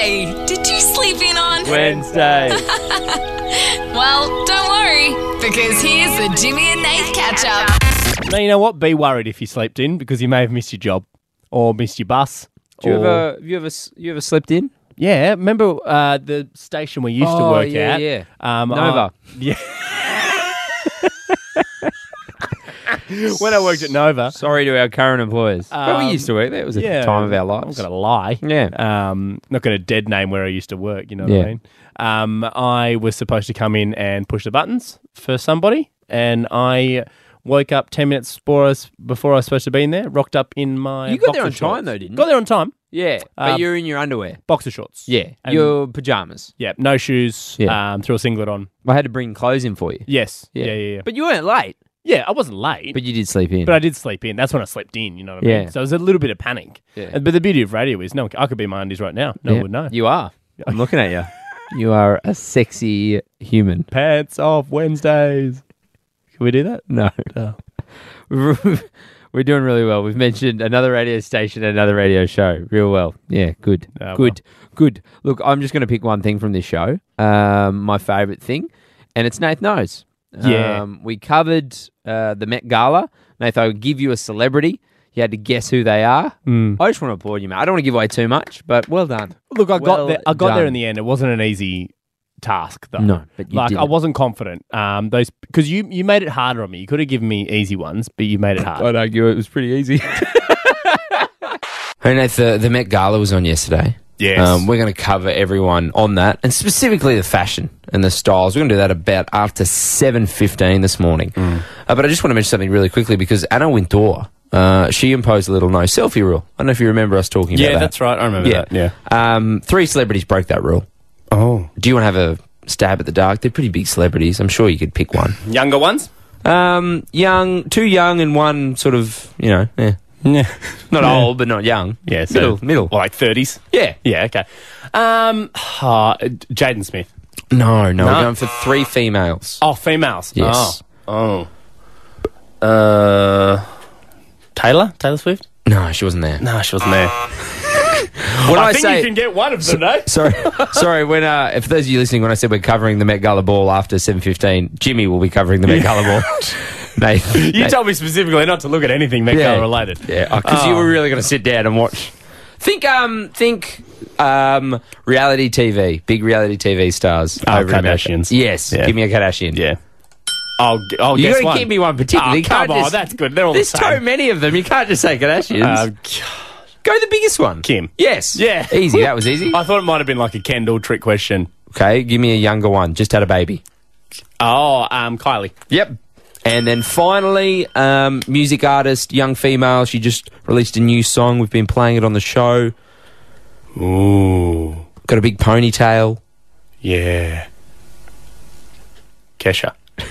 Hey, did you sleep in on Wednesday. Well, don't worry, because here's the Jimmy and Nath catch-up. Now, you know what? Be worried if you slept in because you may have missed your job or missed your bus. Have you ever slept in? Yeah, remember the station we used to work at? Yeah. Yeah. Nova. When I worked at Nova. Sorry to our current employers. But we used to work there. It was a time of our I'm lives. not going to lie. Yeah. Not going to dead name where I used to work, you know what I mean? I was supposed to come in and push the buttons for somebody, and I woke up 10 minutes before I was supposed to be in there, rocked up in my You got there on boxer shorts. time, though, didn't you? Got there on time. Yeah. But you're in your underwear. Boxer shorts. Yeah. And- Your pajamas. Yeah, no shoes, Yeah. threw a singlet on. I had to bring clothes in for you. Yes. Yeah. But you weren't late. Yeah, I wasn't late. But you did sleep in. But I did sleep in. That's when I slept in, you know what I Yeah. mean? So it was a little bit of panic. Yeah. But the beauty of radio is I could be in my undies right now. No one would know. You are. I'm looking at you. You are a sexy human. Pants off Wednesdays. Can we do that? No. No. We're doing really well. We've mentioned another radio station and another radio show. Real well. Yeah, good. Oh, Good. Look, I'm just going to pick one thing from this show. My favourite thing, and it's Nath Knows. Yeah. We covered the Met Gala. Nath, I would give you a celebrity. You had to guess who they are. I just want to applaud you, mate. I don't want to give away too much, but well done. Look, I got Well there. I got there done. in the end. It wasn't an easy task, though. No, but you I didn't. wasn't confident. Those because you made it harder on me. You could have given me easy ones, but you made it hard. I'd argue it was pretty easy. Hey, Nath, the Met Gala was on yesterday. Yes. We're going to cover everyone on that, and specifically the fashion and the styles. We're going to do that about after 7:15 this morning. But I just want to mention something really quickly because Anna Wintour, she imposed a little no selfie rule. I don't know if you remember us talking about that. Yeah, that's right. I remember that. Yeah. 3 celebrities broke that rule. Oh. Do you want to have a stab at the dark? They're pretty big celebrities. I'm sure you could pick one. Younger ones? Young, 2 young and one sort of, Yeah. not old, but not young. Yeah. So, Middle. Well, like 30s? Yeah. Yeah, okay. Jaden Smith. No, we're No? going for 3 females. Oh, females. Yes. Oh. Taylor Swift? No, she wasn't there. No, she wasn't there. When I think you can get one of them, though. Sorry. When for those of you listening, when I said we're covering the Met Gala ball after 7:15, Jimmy will be covering the Met Gala ball. You told me specifically not to look at anything Met Gala related. Yeah, because you were really going to sit down and watch. Think reality TV, big reality TV stars. Oh, over in America. Kardashians. Yes, Yeah. give me a Kardashian. Yeah. I'll You guess got to one. give me one particularly. Oh, You can't come on, just- that's good. They're all the There's so same. many of them. You can't just say Kardashians. Go the biggest one. Kim. Yes. Yeah. Easy. That was easy. I thought it might have been like a Kendall trick question. Okay, give me a younger one. Just had a baby. Oh, Kylie. Yep. And then finally, music artist, young female. She just released a new song. We've been playing it on the show. Ooh. Got a big ponytail. Yeah. Kesha.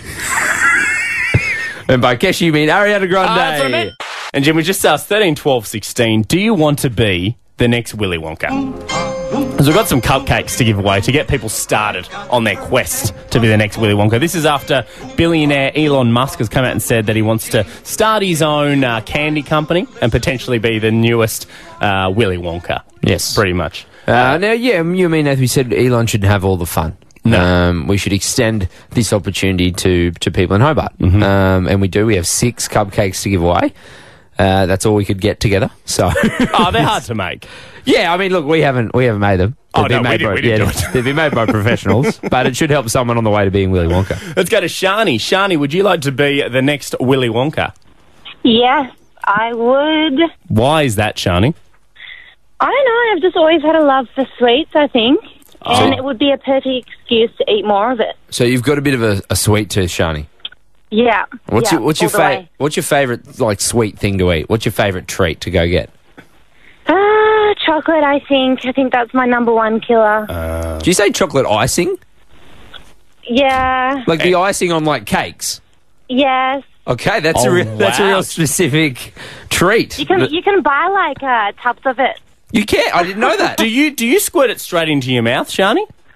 And by Kesha, you mean Ariana Grande. That's what I meant. And Jim, we just asked 13, 12, 16. Do you want to be the next Willy Wonka? Because we've got some cupcakes to give away to get people started on their quest to be the next Willy Wonka. This is after billionaire Elon Musk has come out and said that he wants to start his own candy company and potentially be the newest Willy Wonka. Yes. Pretty much. Now, you mean, as we said, Elon shouldn't have all the fun. No. We should extend this opportunity to people in Hobart. And we do. We have 6 cupcakes to give away. That's all we could get together. So, Oh, they're hard to make. yeah, I mean, look, we haven't made them. Oh, They've no, been we didn't do it. they've been made by professionals, but it should help someone on the way to being Willy Wonka. Let's go to Shani. Shani, would you like to be the next Willy Wonka? Yes, I would. Why is that, Shani? I don't know. I've just always had a love for sweets, I think. And it would be a perfect excuse to eat more of it. So you've got a bit of a sweet tooth, Shani. Yeah. What's yeah, your all the way. What's your favourite like sweet thing to eat? What's your favourite treat to go get? Chocolate, I think. I think that's my number one killer. Do you say chocolate icing? Yeah. Like the icing on like cakes? Yes. Okay, that's Oh, that's a wow. real specific treat. You can buy like tubs of it. You can. I didn't know that. Do you squirt it straight into your mouth, Shani?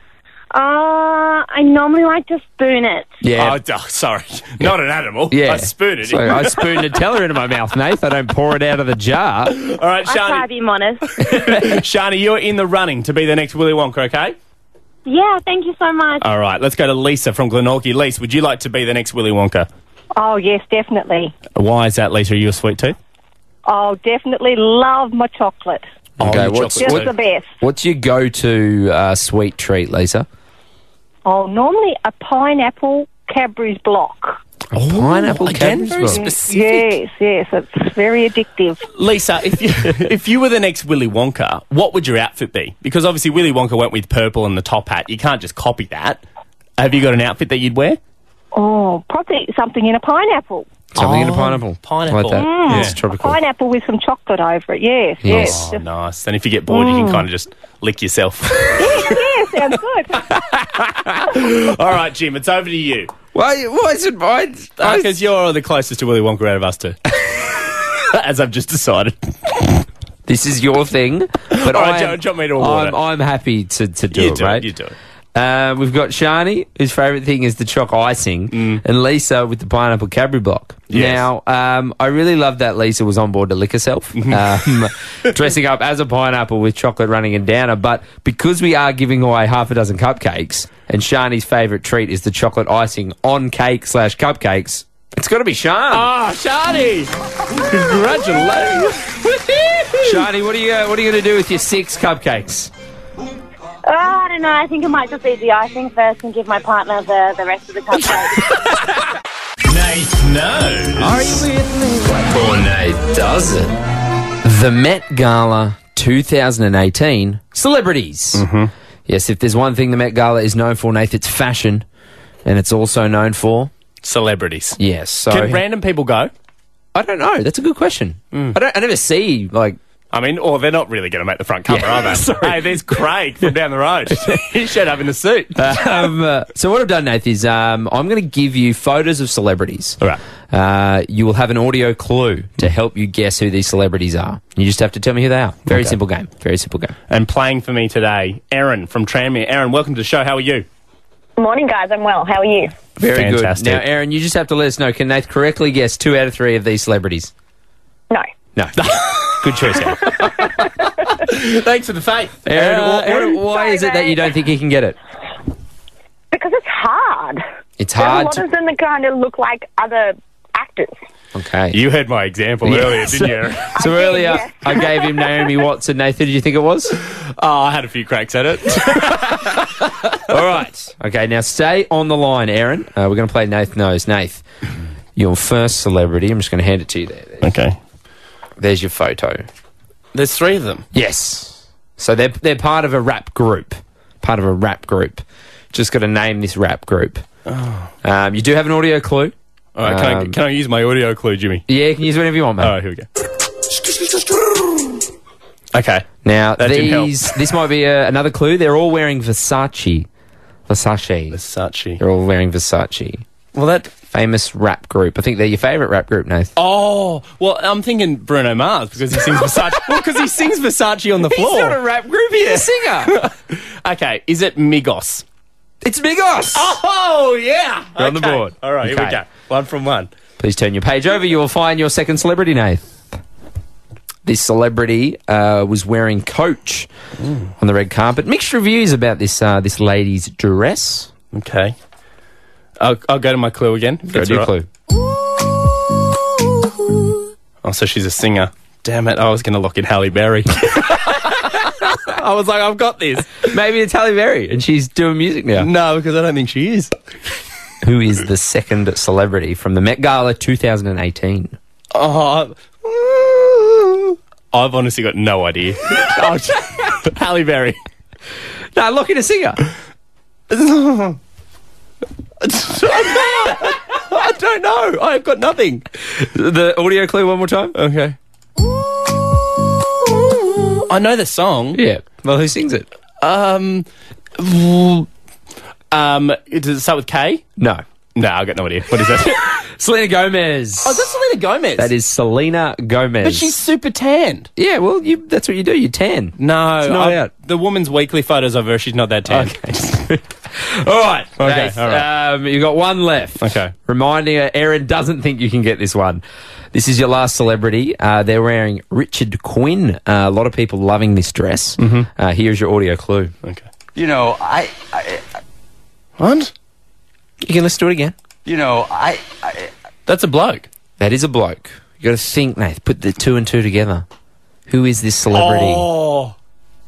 I normally like to spoon it. Yeah. Oh, sorry. Not an animal. Yeah. I spoon it. So I spoon Nutella into my mouth, Nath. I don't pour it out of the jar. All right, I try to Shani. be modest. Shani, you're in the running to be the next Willy Wonka, okay? Yeah, thank you so much. All right, let's go to Lisa from Glenorchy. Lisa, would you like to be the next Willy Wonka? Oh, yes, definitely. Why is that, Lisa? Are you a sweet tooth? Oh, definitely love my chocolate. Okay, your what's, chocolate Just too. the best. what's your go-to sweet treat, Lisa? Oh, normally a pineapple Cadbury's block. Pineapple again, Cadbury's very block. specific. Yes, it's very addictive. Lisa, if you were the next Willy Wonka, what would your outfit be? Because obviously Willy Wonka went with purple and the top hat. You can't just copy that. Have you got an outfit that you'd wear? Oh, probably something in a pineapple. Something in a pineapple. Pineapple. Like that. Mm. It's tropical. Pineapple with some chocolate over it, yes. Yes. Oh, nice. Then if you get bored, you can kind of just lick yourself. Yes, sounds good. All right, Jim, it's over to you. Why is it mine? Because you're the closest to Willy Wonka out of us two. As I've just decided. This is your thing, but All right, do you want me to award it? I'm happy to do You it, do right? it, you do it. We've got Shani, whose favourite thing is the choc icing, and Lisa with the pineapple Cadbury block. Yes. Now, I really love that Lisa was on board to lick herself, dressing up as a pineapple with chocolate running and down her. But because we are giving away half a dozen cupcakes, and Shani's favourite treat is the chocolate icing on cake/cupcakes, it's got to be Shan. Oh, Shani! Congratulations! Shani, what are you going to do with your 6 cupcakes? Oh, I don't know. I think I might just eat the icing first and give my partner the rest of the cupcakes. Nate knows. Are you with me? Or Nate doesn't. The Met Gala 2018 celebrities. Yes, if there's one thing the Met Gala is known for, Nate, it's fashion, and it's also known for Celebrities. yes. So Can random people go? I don't know. That's a good question. I never see like. I mean, or they're not really going to make the front cover, Yeah. are they? Sorry. Hey, there's Craig from down the road. He showed up in a suit. So what I've done, Nate, is I'm going to give you photos of celebrities. All right. You will have an audio clue to help you guess who these celebrities are. You just have to tell me who they are. Very simple game. Very simple game. And playing for me today, Erin from Tranmere. Erin, welcome to the show. How are you? Morning, guys. I'm well. How are you? Very Fantastic. good. Now, Aaron, you just have to let us know. Can Nate correctly guess 2 out of 3 of these celebrities? No. No. Good choice, Aaron. Thanks for the faith. Aaron, why is it that you don't think he can get it? Because it's hard. It's There's a hard lot to... of them that kind of look like other actors. Okay. You heard my example earlier, didn't you, Erin? So I did, earlier, yes. I gave him Naomi Watts and Nathan. Did you think it was? Oh, I had a few cracks at it. All right. Okay, now stay on the line, Aaron. We're going to play Nath Knows. Nath, your first celebrity. I'm just going to hand it to you there. Okay. There's your photo. There's 3 of them. Yes. So they're part of a rap group. Part of a rap group. Just got to name this rap group. Oh. You do have an audio clue. All right, can I use my audio clue, Jimmy? Yeah, you can use whatever you want, mate. All right, here we go. Okay. Now, That didn't help. this might be another clue. They're all wearing Versace. Versace. They're all wearing Versace. Well, that... Famous rap group. I think they're your favourite rap group, Nath. Oh, well, I'm thinking Bruno Mars because he sings Versace. Well, because he sings Versace on the floor. He's not a rap group, he's a singer. Okay, is it Migos? It's Migos. Oh, yeah. You're on the board. All right, here we Okay. go. 1 from 1. Please turn your page over. You will find your second celebrity, Nath. This celebrity was wearing Coach on the red carpet. Mixed reviews about this lady's dress. Okay. I'll go to my clue again. if Go that's to your all right. clue. Oh, so she's a singer. Damn it, I was going to lock in Halle Berry. I was like, I've got this. Maybe it's Halle Berry and she's doing music now. No, because I don't think she is. Who is the second celebrity from the Met Gala 2018? Oh, I've honestly got no idea. Halle Berry. No, look in a singer. I don't know. I've got nothing. The audio clue one more time. Okay. I know the song. Yeah. Well, who sings it? Does it start with K? No. No, I've got no idea. What is that? Selena Gomez. Oh, is that Selena Gomez? That is Selena Gomez. But she's super tanned. Yeah, well, that's what you do. You tan. No, It's not out. The woman's weekly photos of her, she's not that tan. Okay. All right. Okay, Nath, all right. you got one left. Okay. Reminding her, Erin doesn't think you can get this one. This is your last celebrity. They're wearing Richard Quinn. A lot of people loving this dress. Mm-hmm. Here's your audio clue. Okay. You know, I What? You can listen to it again. you know, That's a bloke. That is a bloke. You got to think, Nath. Put the two and two together. Who is this celebrity? Oh.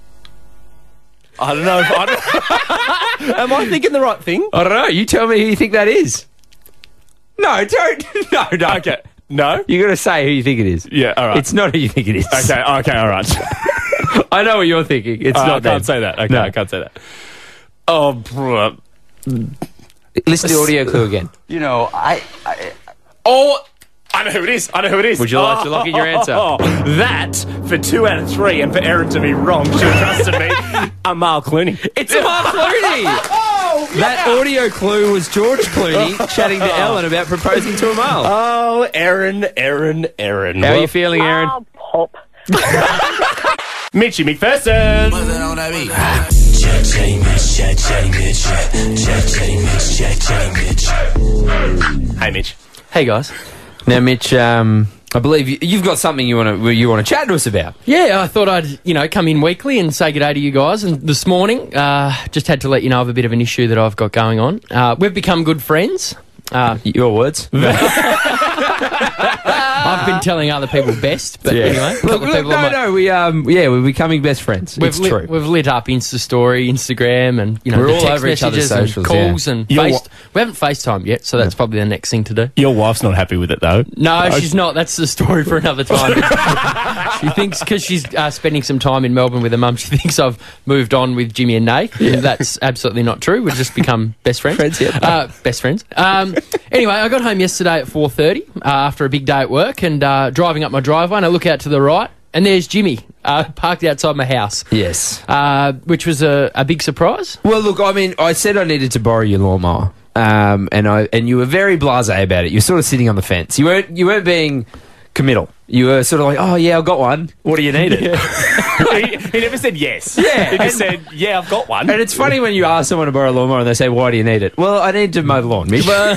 I don't know. Am I thinking the right thing? I don't know. You tell me who you think that is. No, don't. No. Okay. No? You got to say who you think it is. Yeah, all right. It's not who you think it is. Okay, all right. I know what you're thinking. It's I not them. can't say that. Okay, No. I can't say that. Oh, bruh. Listen to the audio clue again. you know, Oh, I know who it is. Would you like to lock in your answer? That, for 2 out of 3, and for Erin to be wrong, she trusted me, Amal Clooney. It's Mark Clooney. That audio clue was George Clooney chatting to Ellen about proposing to Amal. Oh, Erin. How are you feeling, Erin? Oh, pop. Mitchy McPherson. Hey, Mitch. Hey guys. Now, Mitch, I believe you've got something you want to chat to us about. Yeah, I thought I'd come in weekly and say good day to you guys. And this morning, just had to let you know of a bit of an issue that I've got going on. We've become good friends. Your words. I've been telling other people best, but anyway. a couple of people on my- we're becoming best friends. It's true. We've lit up Insta story, Instagram, and We're the all text over each other's messages socials, and calls and You're we haven't FaceTimed yet, so that's probably the next thing to do. Your wife's not happy with it, though. No, she's not. That's the story for another time. She thinks because she's spending some time in Melbourne with her mum, she thinks I've moved on with Jimmy and Nate. And that's absolutely not true. We've just become best friends. Best friends. Anyway, I got home yesterday at 4:30 after a big day at work and driving up my driveway, and I look out to the right, and there's Jimmy parked outside my house. Yes. Which was a big surprise. Well, look, I mean, I said I needed to borrow your lawnmower, and you were very blasé about it. You were sort of sitting on the fence. You weren't being committal. You were sort of like, oh yeah, I've got one. What do you need it? He never said yes. Yeah. He just said, yeah, I've got one. And it's funny when you ask someone to borrow a lawnmower and they say, why do you need it? Well, I need to mow the lawn, Mitch. Well,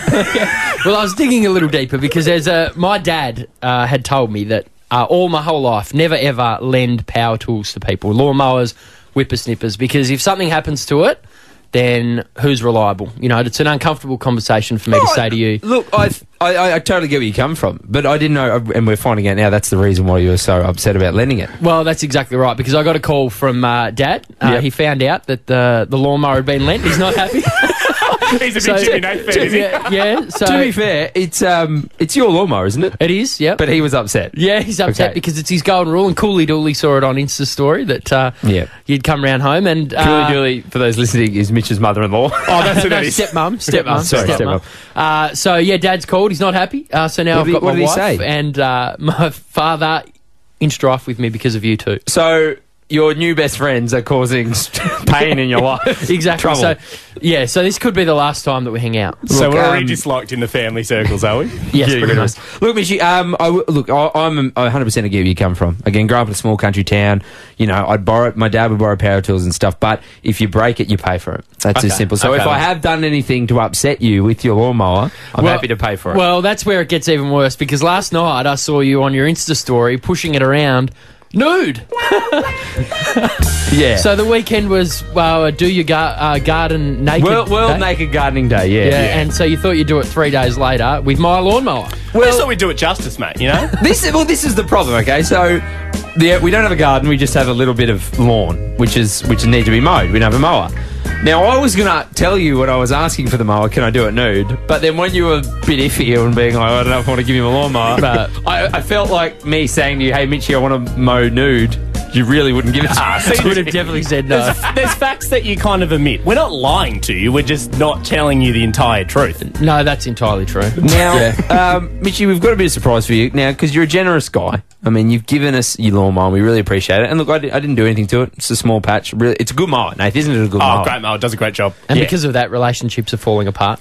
I was digging a little deeper because my dad had told me that all my whole life, never ever lend power tools to people, lawnmowers, whippersnippers, because if something happens to it, then who's reliable? You know, it's an uncomfortable conversation for me to say to you. Look, I totally get where you come from, but I didn't know, and we're finding out now that's the reason why you were so upset about lending it. Well, that's exactly right, because I got a call from Dad. Yep. He found out that the lawnmower had been lent. He's not happy. He's a big Jimmy Nate fan, is he? Yeah. So To be fair, it's your lawnmower, isn't it? it is. Yep. But he was upset. Yeah, he's upset Okay. because it's his golden rule, and Cooley Dooley saw it on Insta story that you'd come round home and Julie Dooley, for those listening, is Mitch's mother-in-law. Oh, that's who that is. stepmum. Sorry, stepmum. So yeah, Dad's called. He's not happy. So now What I've got did my he wife say? and my father in strife with me because of you two. So your new best friends are causing pain in your life. Exactly. Trouble. So yeah, so this could be the last time that we hang out. So Look, we're already disliked in the family circles, are we? Yes, Yeah, pretty much. Look, Mitchie, I'm 100% get where you come from. Again, grew up in a small country town. You know, my dad would borrow power tools and stuff, but if you break it, you pay for it. That's Okay. as simple. So Okay. if I have done anything to upset you with your lawnmower, I'm happy to pay for it. Well, that's where it gets even worse because last night I saw you on your Insta story pushing it around nude. yeah. So the weekend was do your garden naked. World Day? Naked Gardening Day, Yeah, and so you thought you'd do it 3 days later with my lawnmower. Well, I thought we'd do it justice, mate, you know? This is the problem, okay? So we don't have a garden, we just have a little bit of lawn, which needs to be mowed. We don't have a mower. Now, I was going to tell you when I was asking for the mower, can I do it nude? But then when you were a bit iffy and being like, I don't know if I want to give you a lawnmower, I felt like me saying to you, hey, Mitchie, I want to mow nude. You really wouldn't give it to me. I would have definitely said no. There's facts that you kind of omit. We're not lying to you, we're just not telling you the entire truth. No, that's entirely true. Now, Mitchie, we've got a bit of surprise for you now because you're a generous guy. I mean, you've given us your lawnmower. We really appreciate it. And look, I didn't do anything to it. It's a small patch. Really, it's a good mower, Nate. Isn't it a good mower? Oh, great, Mel. It does a great job. And because of that, relationships are falling apart.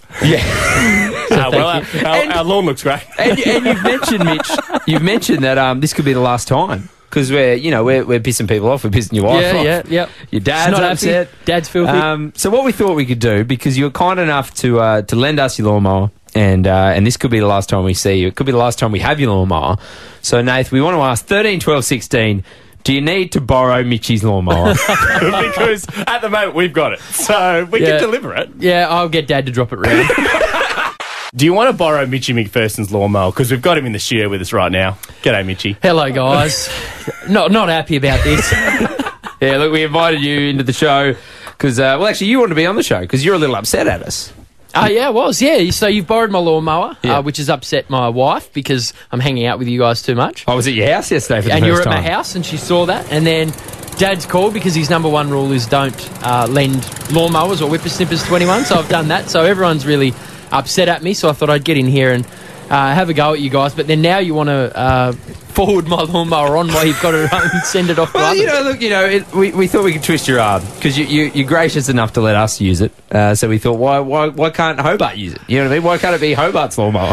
Our lawn looks great. And you've mentioned, Mitch, that this could be the last time because we're pissing people off. We're pissing your wife off. Yeah. Your dad's not upset. happy. Dad's filthy. So what we thought we could do, because you were kind enough to lend us your lawnmower, and this could be the last time we see you. It could be the last time we have your lawnmower. So, Nath, we want to ask 13, 12, 16, do you need to borrow Mitchie's lawnmower? Because at the moment we've got it, so we can deliver it. Yeah, I'll get Dad to drop it round. Do you want to borrow Mitchie McPherson's lawnmower? Because we've got him in the studio with us right now. G'day, Mitchie. Hello, guys. Not happy about this. Yeah, look, we invited you into the show because, actually, you wanted to be on the show because you're a little upset at us. Yeah, I was. Yeah, so you've borrowed my lawnmower, Yeah. which has upset my wife because I'm hanging out with you guys too much. I was at your house yesterday for the And you were first at time. my house, and she saw that. And then Dad's called because his number one rule is don't lend lawnmowers or whippersnippers to anyone. So I've done that. So everyone's really upset at me. So I thought I'd get in here and have a go at you guys. But then now you want to forward my lawnmower on while you've got it home and send it off to others. We thought we could twist your arm because you're gracious enough to let us use it. So we thought, why can't Hobart use it? You know what I mean? Why can't it be Hobart's lawnmower?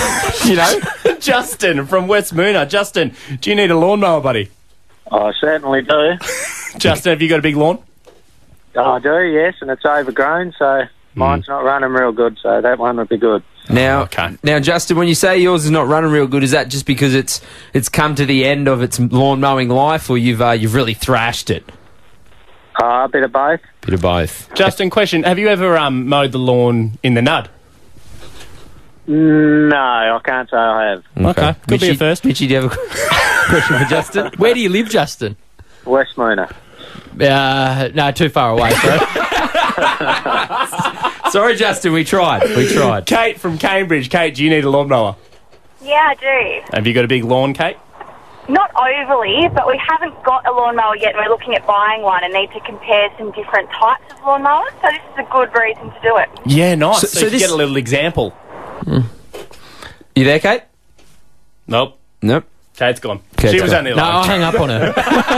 Justin from West Moona. Justin, do you need a lawnmower, buddy? I certainly do. Justin, have you got a big lawn? I do, yes, and it's overgrown, so mine's not running real good, so that one would be good. Now, Justin, when you say yours is not running real good, is that just because it's come to the end of its lawn mowing life, or you've really thrashed it? A bit of both. Bit of both. Justin, question: have you ever mowed the lawn in the Nud? No, I can't say I have. Okay, could be a first. Mitchie, do you have a question for Justin? Where do you live, Justin? West Moona. No, too far away, bro. Sorry, Justin, we tried. Kate from Cambridge. Kate, do you need a lawnmower? Yeah, I do. Have you got a big lawn, Kate? Not overly, but we haven't got a lawnmower yet, and we're looking at buying one and need to compare some different types of lawnmowers, so this is a good reason to do it. Yeah, nice. So you this- get a little example. You there, Kate? Nope. Kate's gone. Kate's She was gone. only No, I'll like... hang up on her.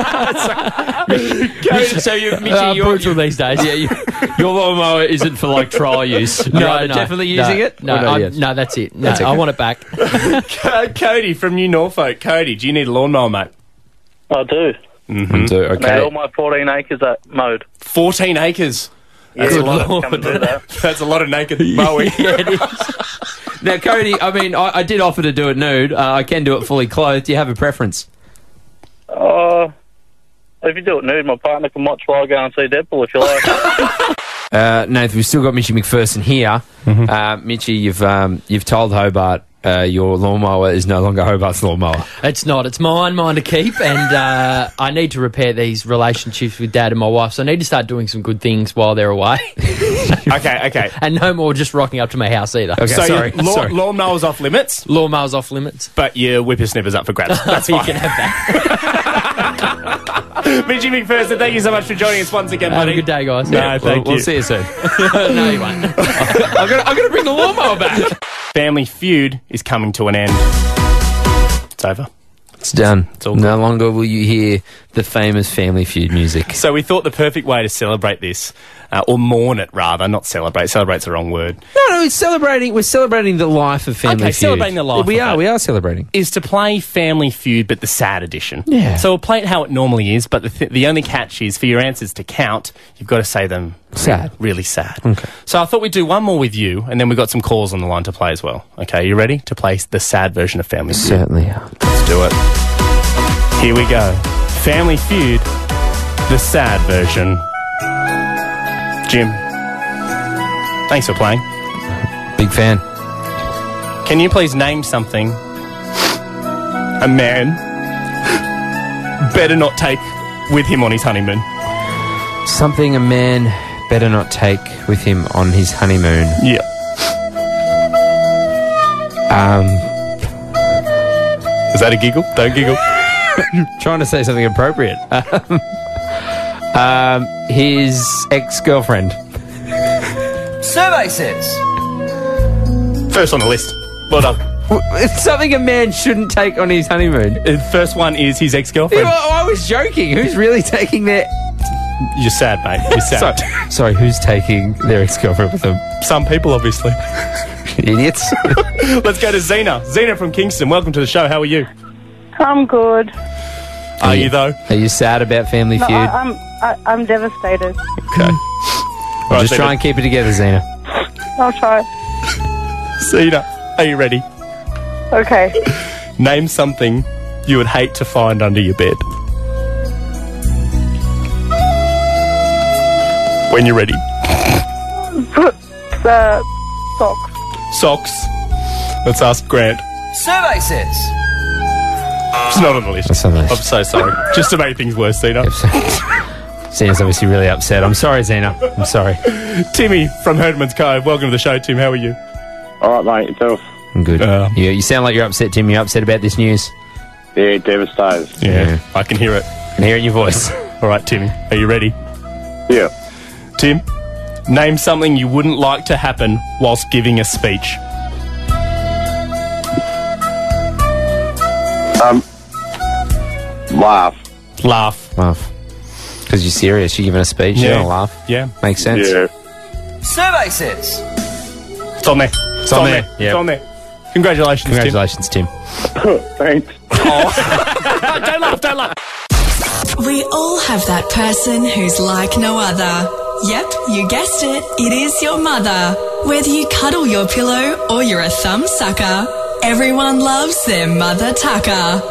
So Mitchie, Brutal these days. your lawnmower isn't for like trial use. You're either definitely using it? No, or not yet? no, that's it. No, That's okay. I want it back. Cody from New Norfolk. Cody, do you need a lawnmower, mate? I do. Okay. All my 14 acres are mowed. 14 acres. That's a lot. Come and do that. That's a lot of naked mowing. Yeah, it is. Now, Cody, I mean, I did offer to do it nude. I can do it fully clothed. Do you have a preference? If you do it nude, my partner can watch while I go and see Deadpool if you like. Nathan, we've still got Mitchie McPherson here. Mitchie, you've told Hobart your lawnmower is no longer Hobart's lawnmower. It's not. It's mine to keep, and I need to repair these relationships with Dad and my wife, so I need to start doing some good things while they're away. Okay. And no more just rocking up to my house either. Okay, So sorry. lawnmower's off limits, Lawnmower's off limits. but your whippersnipper's up for grabs. That's You fine. can have that. Mitchie McPherson, thank you so much for joining us once again, Have buddy. a good day, guys. No, thank you. We'll see you soon. No, you won't. I'm going to bring the lawnmower back. Family Feud is coming to an end. It's over. It's done. all good. No longer will you hear the famous Family Feud music. So we thought the perfect way to celebrate this, or mourn it rather, not celebrate. Celebrate's the wrong word. No, it's celebrating. We're celebrating the life of Family Okay, Feud. celebrating the life We of are. it. We are celebrating. Is to play Family Feud, but the sad edition. Yeah. So we'll play it how it normally is, but the only catch is for your answers to count, you've got to say them Sad. really sad. Okay. So I thought we'd do one more with you, and then we've got some calls on the line to play as well. Okay, you ready to play the sad version of Family Feud? Certainly are. Let's do it. Here we go. Family Feud, the sad version. Jim, thanks for playing. Big fan. Can you please name something a man better not take with him on his honeymoon? Something a man better not take with him on his honeymoon. Yeah. Is that a giggle? Don't giggle. Trying to say something appropriate. His ex-girlfriend. Survey says. First on the list. Well done. It's something a man shouldn't take on his honeymoon. First one is his ex-girlfriend. I was joking. Who's really taking their... You're sad, mate. You're sad. Sorry, who's taking their ex-girlfriend with them? Some people, obviously. Idiots. Let's go to Zena. Zena from Kingston, welcome to the show. How are you? I'm good. Are you though? Are you sad about Family No, Feud? I'm devastated. Okay. Well, just try and keep it together, Zena. I'll try. Zena, are you ready? Okay. Name something you would hate to find under your bed. When you're ready. Socks. Socks. Let's ask Grant. Survey says. It's not on the list. That's on the list. I'm so sorry. Just to make things worse, Zena. Zena's obviously really upset. I'm sorry, Zena. I'm sorry. Timmy from Herdman's Cove. Welcome to the show, Tim. How are you? All right, mate. Yourself? I'm good. You sound like you're upset, Tim. You're upset about this news. Yeah, devastated. Yeah, I can hear it. I can hear it in your voice. All right, Timmy. Are you ready? Yeah. Tim, name something you wouldn't like to happen whilst giving a speech. Laugh. Laugh. Because you're serious. You're giving a speech. Yeah. You're going to laugh. Yeah. Makes sense. Yeah. Survey says. It's on there. It's on there. It's on there. Congratulations, Congratulations, Tim. Thanks. Tim. Don't laugh. We all have that person who's like no other. Yep, you guessed it. It is your mother. Whether you cuddle your pillow or you're a thumb sucker, everyone loves their mother tucker.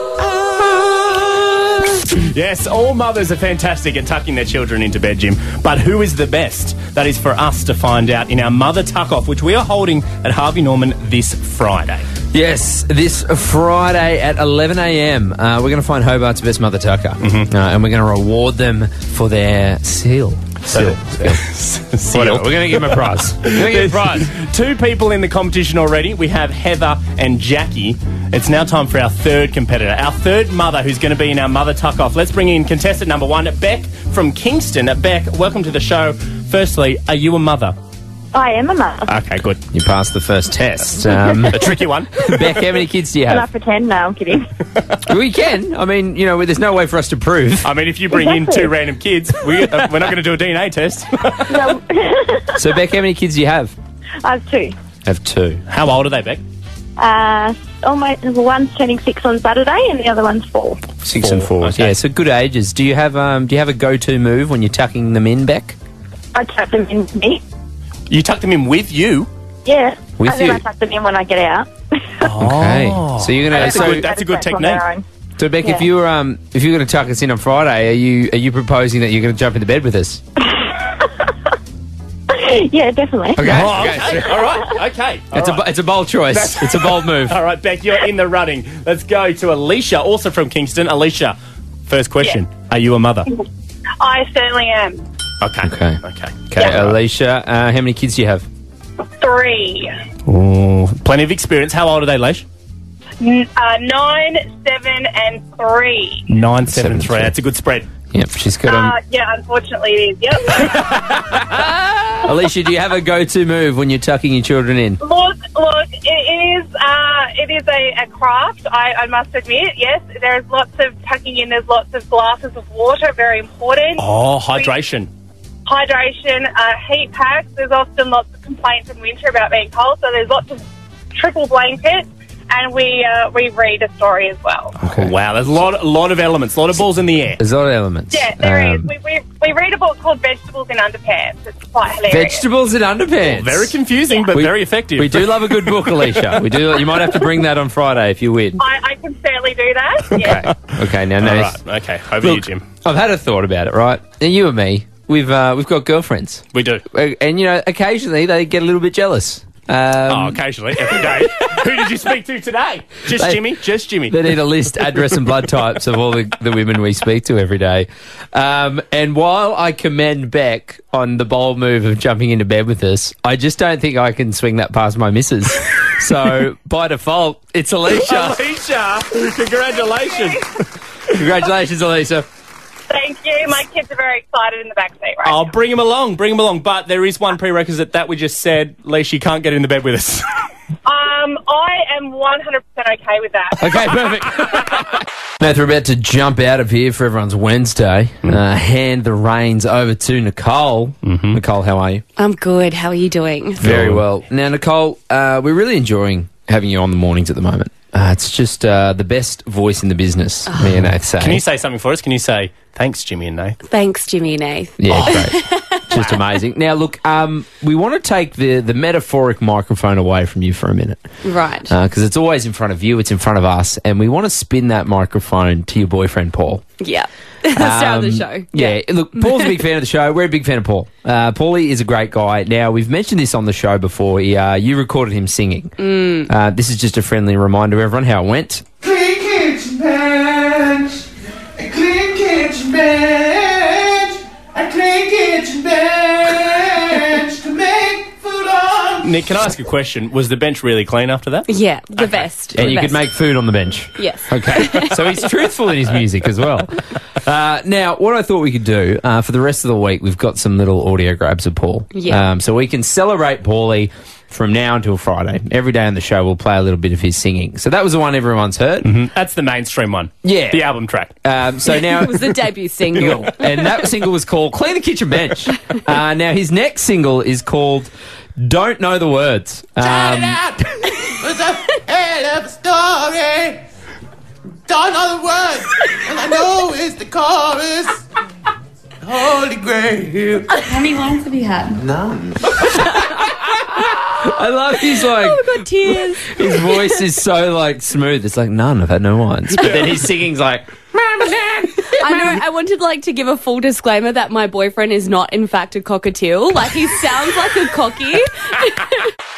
Yes, all mothers are fantastic at tucking their children into bed, Jim. But who is the best? That is for us to find out in our Mother Tuck-Off, which we are holding at Harvey Norman this Friday. Yes, this Friday at 11 a.m, we're going to find Hobart's best mother tucker, and we're going to reward them for their seal. Seal. Whatever. We're going to give them a prize. We're going to give them a prize. 2 people in the competition already. We have Heather and Jackie. It's now time for our third competitor, our third mother who's going to be in our Mother Tuck-Off. Let's bring in contestant number 1, Beck from Kingston. Beck, welcome to the show. Firstly, are you a mother? I am a mother. Okay, good. You passed the first test. A tricky one. Beck, how many kids do you Can I have? pretend? No, I'm kidding. We can. I mean, there's no way for us to prove. I mean, if you bring in 2 random kids, we're not going to do a DNA test. No. So, Beck, how many kids do you have? I have 2. Have 2. How old are they, Beck? One's turning 6 on Saturday and the other one's 4. 6 and 4. Okay. Yeah, so good ages. Do you have a go-to move when you're tucking them in, Beck? I tuck them in with me. You tuck them in with you? Yeah. With and then you? I tuck them in when I get out. Okay. So you're gonna. That's a good technique. So Beck, if you're gonna tuck us in on Friday, are you proposing that you're gonna jump in the bed with us? Yeah, definitely. Okay. Oh, okay. All right. Okay. It's a bold choice. It's a bold move. All right, Beck, you're in the running. Let's go to Alicia, also from Kingston. Alicia, first question. Are you a mother? I certainly am. Okay. Okay, Alicia, how many kids do you have? 3. Ooh, plenty of experience. How old are they, Leish? 9, 7, and 3. 9, 7, 3. That's a good spread. Yep, she's got them. Yeah, unfortunately it is. Yep. Alicia, do you have a go-to move when you're tucking your children in? Look, it is a craft. I must admit. Yes, there's lots of tucking in. There's lots of glasses of water. Very important. Oh, hydration. Hydration, heat packs. There's often lots of complaints in winter about being cold, so there's lots of triple blankets. And we read a story as well. Okay. Wow, there's a lot of elements, a lot of balls in the air. There's a lot of elements. Yeah, there is. We read a book called Vegetables in Underpants. It's quite hilarious. Vegetables in underpants. Very confusing, but very effective. We do love a good book, Alicia. We do. You might have to bring that on Friday if you win. I can certainly do that. Yeah. Okay. Now, All right. Okay. Over to you, Jim. I've had a thought about it. Right, and you and me, we've got girlfriends. We do. And occasionally they get a little bit jealous. Occasionally, every day. Who did you speak to today? Just Jimmy. They need a list, address, and blood types of all the women we speak to every day. And while I commend Beck on the bold move of jumping into bed with us, I just don't think I can swing that past my missus. So, by default, it's Alicia. Alicia! Congratulations. Congratulations, Alicia. Thank you. My kids are very excited in the back seat I'll bring him along. But there is one prerequisite that we just said. Leash, you can't get in the bed with us. I am 100% okay with that. Okay, perfect. Now, we're about to jump out of here for everyone's Wednesday. Hand the reins over to Nicole. Nicole, how are you? I'm good. How are you doing? Very well. Now, Nicole, we're really enjoying having you on the mornings at the moment. It's just the best voice in the business, me and Nath say. Can you say something for us? Can you say, thanks, Jimmy and Nath? Thanks, Jimmy and Nath. Yeah, great. Just amazing. Now, look, we want to take the metaphoric microphone away from you for a minute. Right. Because it's always in front of you, it's in front of us, and we want to spin that microphone to your boyfriend, Paul. Yeah. Start of the show. Yeah, look, Paul's a big fan of the show. We're a big fan of Paul. Paulie is a great guy. Now, we've mentioned this on the show before. You recorded him singing. This is just a friendly reminder to everyone how it went. Clean kitchen bench, a clean kitchen bench, a clean kitchen bench to make food on. Nick, can I ask a question? Was the bench really clean after that? Yeah, the best. And the you best. could make food on the bench. Yes. Okay. So he's truthful in his music as well. Now, what I thought we could do for the rest of the week, we've got some little audio grabs of Paul. Yeah. So we can celebrate Paulie from now until Friday. Every day on the show, we'll play a little bit of his singing. So that was the one everyone's heard. That's the mainstream one. Yeah. The album track. So now... It was the debut single. And that single was called Clean the Kitchen Bench. Now, his next single is called Don't Know the Words. Shout it out! It's a hell of a story. Don't know the words, and I know it's the chorus. Holy Grail. How many lines have you had? None. I love his like... Oh, my God, tears. His voice is so like smooth. It's like, none, I've had no ones. But then his singing's like... I know. I wanted to give a full disclaimer that my boyfriend is not, in fact, a cockatiel. Like, he sounds like a cocky.